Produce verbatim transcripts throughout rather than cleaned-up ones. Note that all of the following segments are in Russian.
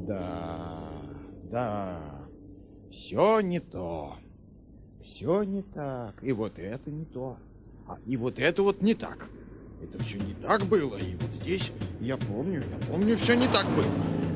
Да, да, все не то, все не так, и вот это не то, а и вот это вот не так. Это все не так было, и вот здесь, я помню, я помню, все не так было.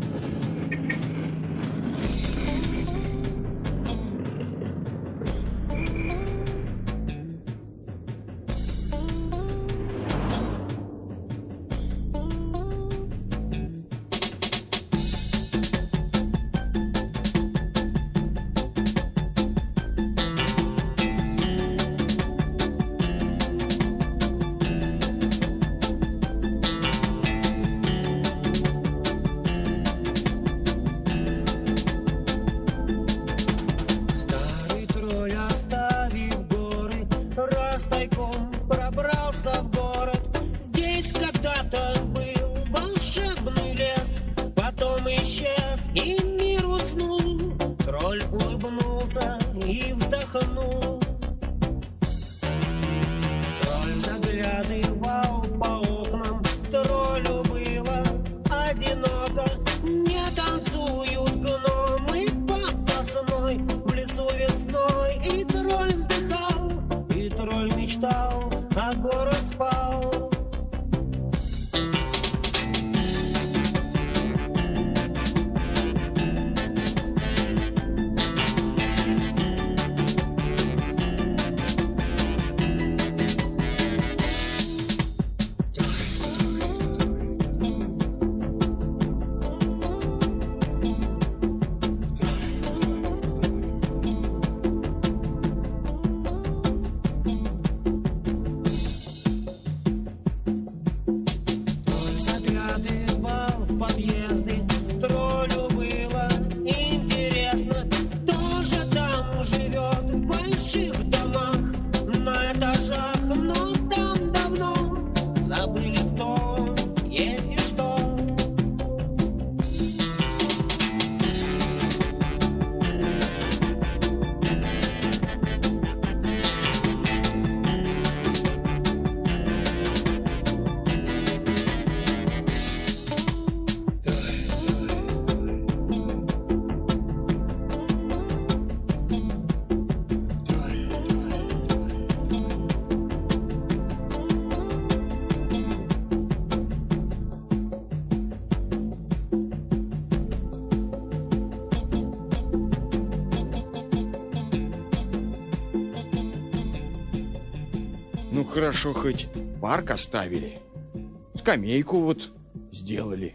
Ну, хорошо, хоть парк оставили. Скамейку вот сделали.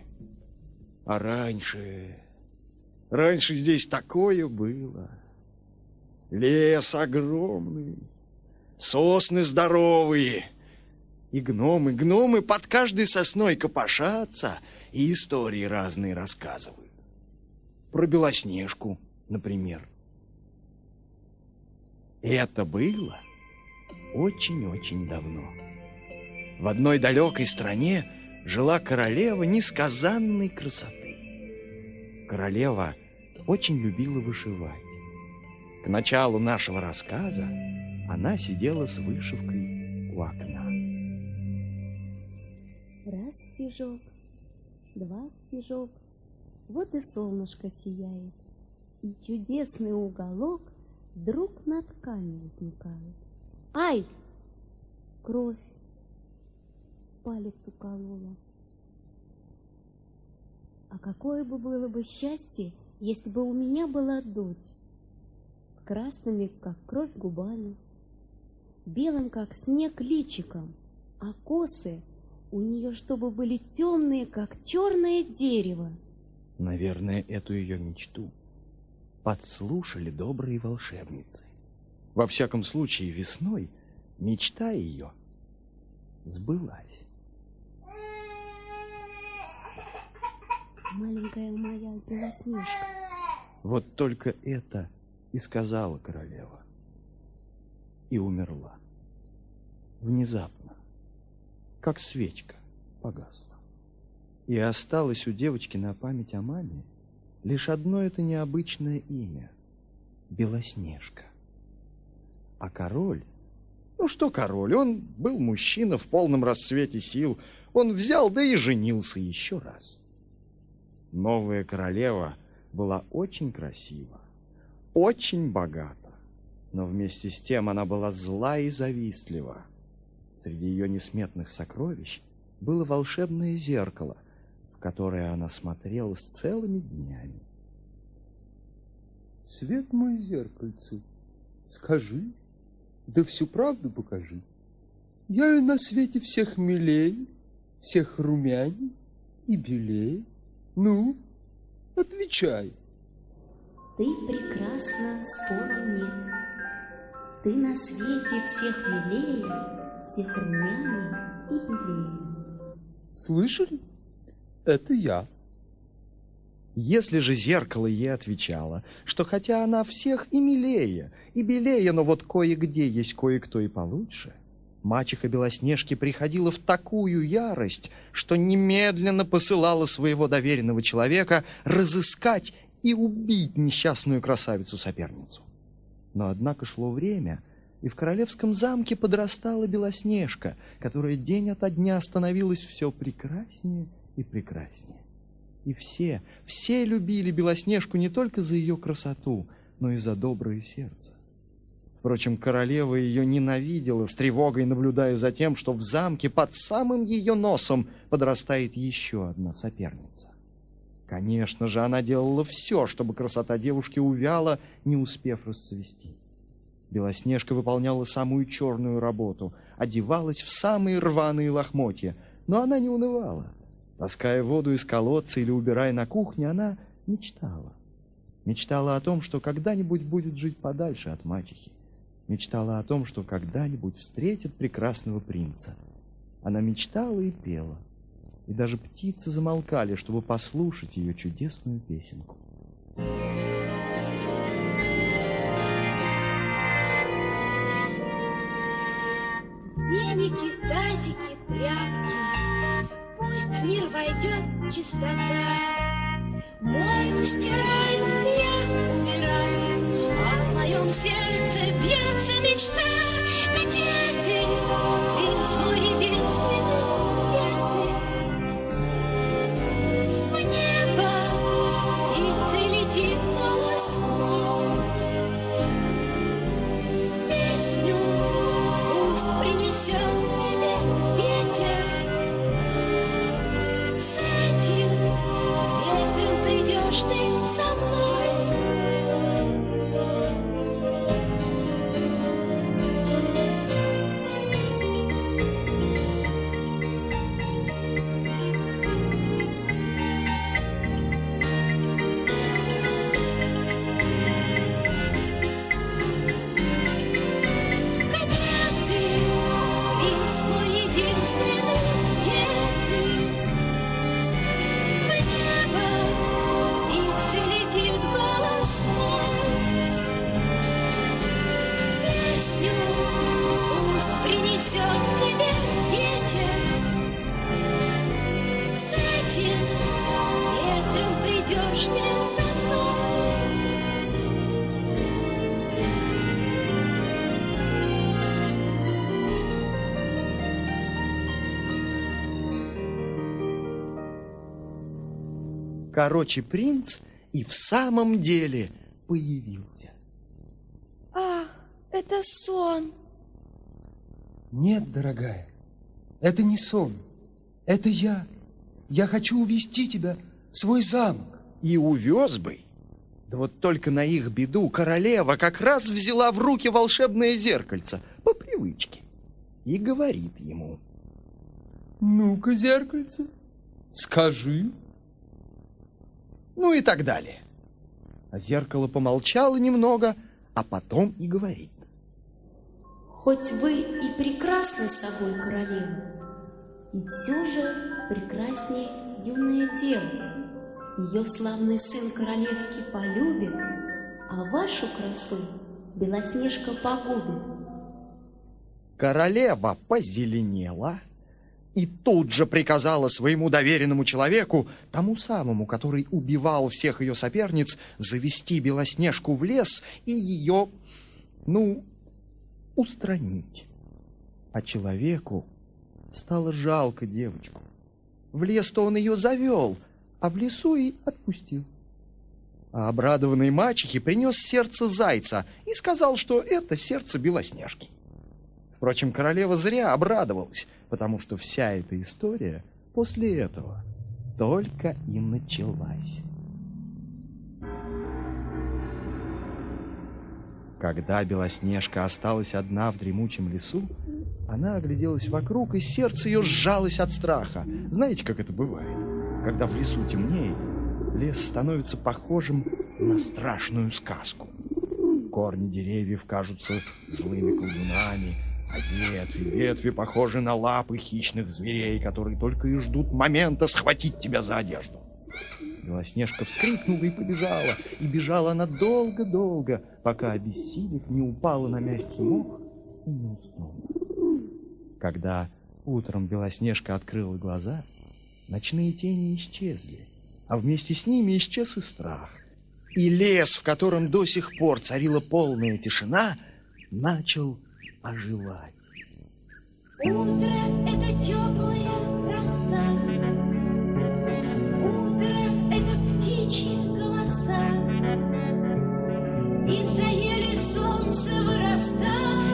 А раньше... Раньше здесь такое было. Лес огромный, сосны здоровые. И гномы, гномы под каждой сосной копошатся и истории разные рассказывают. Про Белоснежку, например. Это было... очень-очень давно. В одной далекой стране жила королева несказанной красоты. Королева очень любила вышивать. К началу нашего рассказа она сидела с вышивкой у окна. Раз стежок, два стежок, вот и солнышко сияет, и чудесный уголок вдруг на ткани возникает. Ай! Кровь. Палец уколола. А какое бы было бы счастье, если бы у меня была дочь с красными, как кровь, губами, белым, как снег, личиком, а косы у нее чтобы были темные, как черное дерево. Наверное, эту ее мечту подслушали добрые волшебницы. Во всяком случае, весной мечта ее сбылась. Маленькая моя Белоснежка. Вот только это и сказала королева. И умерла. Внезапно, как свечка, погасла. И осталось у девочки на память о маме лишь одно это необычное имя — Белоснежка. А король... Ну что король, он был мужчина в полном расцвете сил. Он взял, да и женился еще раз. Новая королева была очень красива, очень богата, но вместе с тем она была зла и завистлива. Среди ее несметных сокровищ было волшебное зеркало, в которое она смотрела с целыми днями. Свет мой, зеркальце, скажи, да всю правду покажи. Я ли на свете всех милее, всех румяней и белее? Ну, отвечай. Ты прекрасна, спору нет. Ты на свете всех милее, всех румяней и белее. Слышали? Это я. Если же зеркало ей отвечало, что хотя она всех и милее, и белее, но вот кое-где есть кое-кто и получше, мачеха Белоснежки приходила в такую ярость, что немедленно посылала своего доверенного человека разыскать и убить несчастную красавицу-соперницу. Но однако шло время, и в королевском замке подрастала Белоснежка, которая день ото дня становилась все прекраснее и прекраснее. И все, все любили Белоснежку не только за ее красоту, но и за доброе сердце. Впрочем, королева ее ненавидела, с тревогой наблюдая за тем, что в замке под самым ее носом подрастает еще одна соперница. Конечно же, она делала все, чтобы красота девушки увяла, не успев расцвести. Белоснежка выполняла самую черную работу, одевалась в самые рваные лохмотья, но она не унывала. Таская воду из колодца или убирая на кухне, она мечтала. Мечтала о том, что когда-нибудь будет жить подальше от мачехи. Мечтала о том, что когда-нибудь встретит прекрасного принца. Она мечтала и пела. И даже птицы замолкали, чтобы послушать ее чудесную песенку. Веники, тазики, тряпки, пусть в мир войдет чистота. Мою, стираю, я умираю, а в моем сердце бьется мечта. Где ты, принц мой единственный, где ты? В небо птицей летит голос мой, песню пусть принесет тебе ветер. С этим ветром придешь ты со мной. Короче, принц и в самом деле появился. Ах, это сон. Нет, дорогая, это не сон. Это я. Я хочу увести тебя в свой замок. И увез бы. Да вот только на их беду королева как раз взяла в руки волшебное зеркальце по привычке и говорит ему: ну-ка, зеркальце, скажи. Ну и так далее. А зеркало помолчало немного, а потом и говорит: хоть вы и прекрасны собой, королева, и все же прекрасней юная дева. Ее славный сын королевский полюбит, а вашу красу Белоснежка погубит. Королева позеленела и тут же приказала своему доверенному человеку, тому самому, который убивал всех ее соперниц, завести Белоснежку в лес и ее, ну, устранить. А человеку стало жалко девочку. В лес-то он ее завел, а в лесу и отпустил. А обрадованный мачехе принес сердце зайца и сказал, что это сердце Белоснежки. Впрочем, королева зря обрадовалась, потому что вся эта история после этого только и началась. Когда Белоснежка осталась одна в дремучем лесу, она огляделась вокруг, и сердце ее сжалось от страха. Знаете, как это бывает? Когда в лесу темнеет, лес становится похожим на страшную сказку. Корни деревьев кажутся злыми колдунами, а ветви, ветви похожи на лапы хищных зверей, которые только и ждут момента схватить тебя за одежду. Белоснежка вскрикнула и побежала, и бежала она долго-долго, пока, обессилев, не упала на мягкий мох и не уснула. Когда утром Белоснежка открыла глаза, ночные тени исчезли, а вместе с ними исчез и страх. И лес, в котором до сих пор царила полная тишина, начал оживать. Утро — это теплая роса, утро — это птичьи голоса, и заели солнце вырастает,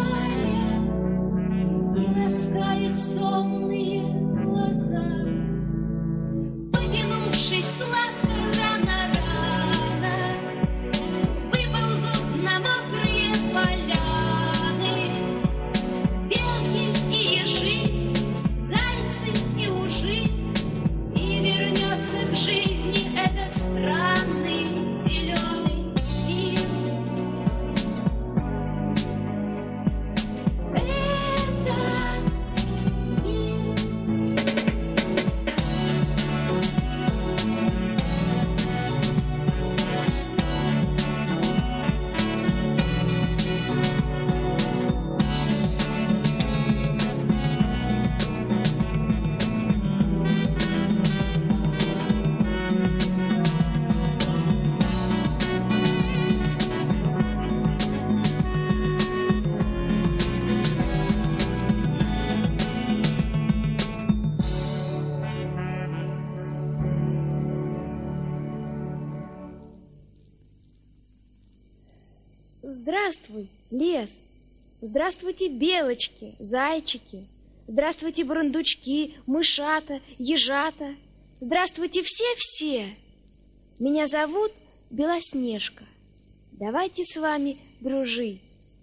и ласкает сонные глаза. Потянувшись сладко рано-рано, выползут на мокрые поляны белки и ежи, зайцы и ужи, и вернется к жизни этот странный зеленый мир. Этот мир. Здравствуй, лес! Здравствуйте, белочки, зайчики! Здравствуйте, бурундучки, мышата, ежата! Здравствуйте все-все! Меня зовут Белоснежка. Давайте с вами дружить.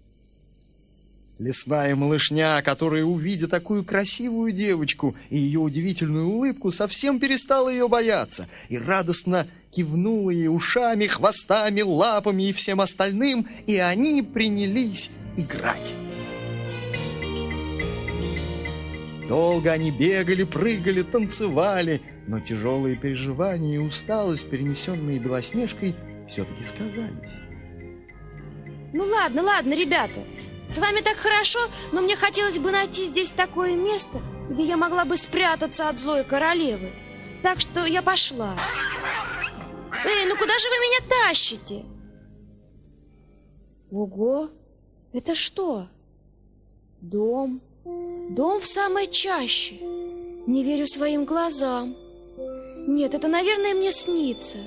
Лесная малышня, которая, увидя такую красивую девочку и ее удивительную улыбку, совсем перестала ее бояться и радостно кивнула ей ушами, хвостами, лапами и всем остальным, и они принялись играть. Долго они бегали, прыгали, танцевали, но тяжелые переживания и усталость, перенесенные Белоснежкой, все-таки сказались. Ну ладно, ладно, ребята, с вами так хорошо, но мне хотелось бы найти здесь такое место, где я могла бы спрятаться от злой королевы. Так что я пошла. Эй, ну куда же вы меня тащите? Ого, это что? Дом. Дом в самой чаще. Не верю своим глазам. Нет, это, наверное, мне снится.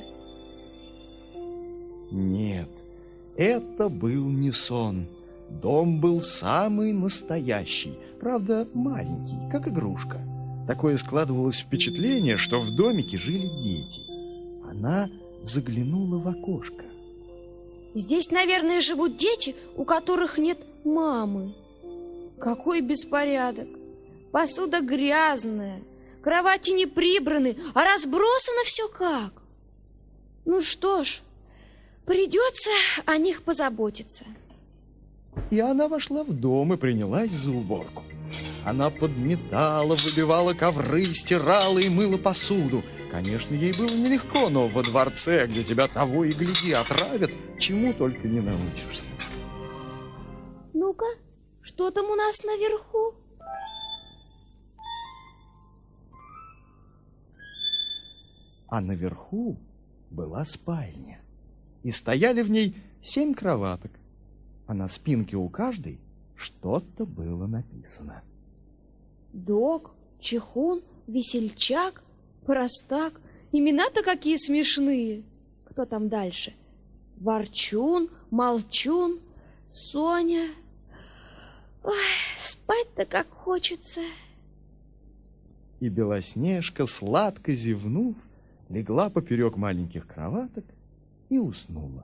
Нет, это был не сон. Дом был самый настоящий, правда, маленький, как игрушка. Такое складывалось впечатление, что в домике жили дети. Она заглянула в окошко. Здесь, наверное, живут дети, у которых нет мамы. Какой беспорядок! Посуда грязная, кровати не прибраны, а разбросано все как. Ну что ж, придется о них позаботиться. И она вошла в дом и принялась за уборку. Она подметала, выбивала ковры, стирала и мыла посуду. Конечно, ей было нелегко, но во дворце, где тебя того и гляди отравят, чему только не научишься. Ну-ка, что там у нас наверху? А наверху была спальня, и стояли в ней семь кроваток, а на спинке у каждой что-то было написано. Дог, чехун, весельчак, простак имена-то какие смешные. Кто там дальше? Ворчун, Молчун, Соня. Ой, спать-то как хочется. И Белоснежка, сладко зевнув, легла поперек маленьких кроваток и уснула.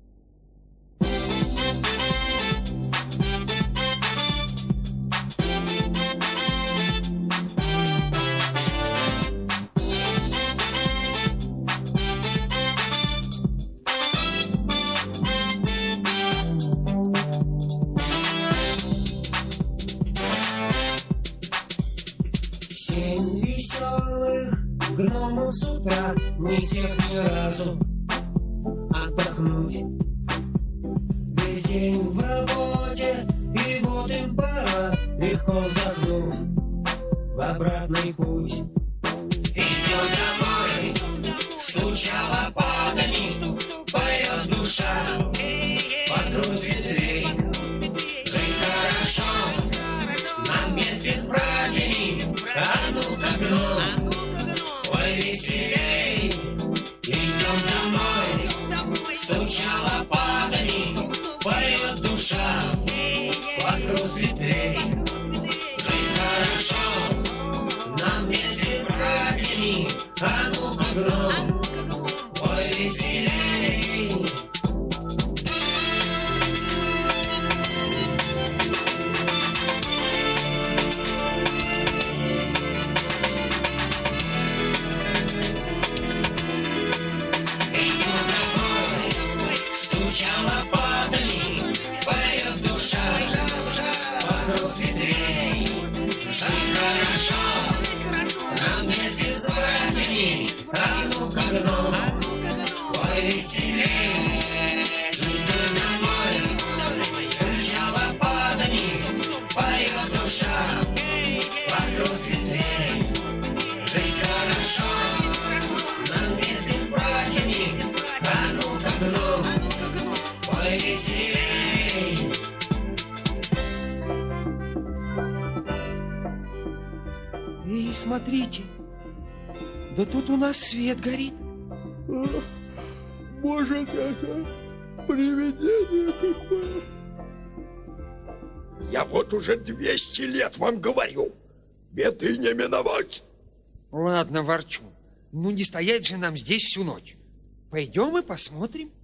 Семь веселых гномов с утра, не сев ни разу отдохнуть. Весь день в работе, и вот им пора, легко вздохнув, в обратный путь. Идет домой, стуча лопатами, поет душа, вокруг цветы. Жить хорошо, нам вместе с братьями, а ну-ка, гном, ой, веселей. Идем домой, стуча лопатами, поет душа, вокруг цветы. Жить хорошо, нам вместе с братьями, а ну-ка, гном, ой, веселей. Стуча лопатами, поет душа, вокруг цветы. Жить хорошо, нам вместе с братьями, а ну-ка, гном, ой, веселей. Жить домой, стуча лопатами, поет душа, вокруг цветы. Жить хорошо, нам вместе с братьями, а ну-ка, гном, ой, веселей. Эй, смотрите, да тут у нас свет горит. Может, это привидение какое? Я вот уже двести лет вам говорю, беды не миновать. Ладно, Ворчун, ну не стоять же нам здесь всю ночь. Пойдем и посмотрим.